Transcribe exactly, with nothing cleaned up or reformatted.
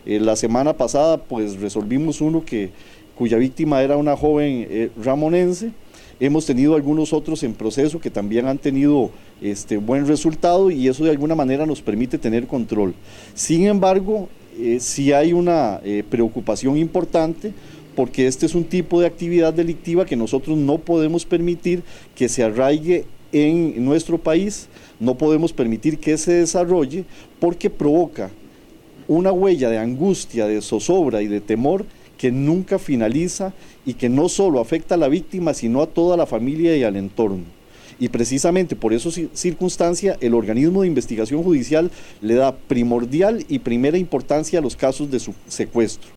Eh, la semana pasada pues resolvimos uno que, cuya víctima era una joven eh, ramonense. Hemos tenido algunos otros en proceso que también han tenido este, buen resultado, y eso de alguna manera nos permite tener control. Sin embargo, eh, sí hay una eh, preocupación importante, porque este es un tipo de actividad delictiva que nosotros no podemos permitir que se arraigue en nuestro país, no podemos permitir que se desarrolle, porque provoca una huella de angustia, de zozobra y de temor que nunca finaliza, y que no solo afecta a la víctima, sino a toda la familia y al entorno. Y precisamente por esa circunstancia, el organismo de investigación judicial le da primordial y primera importancia a los casos de su secuestro.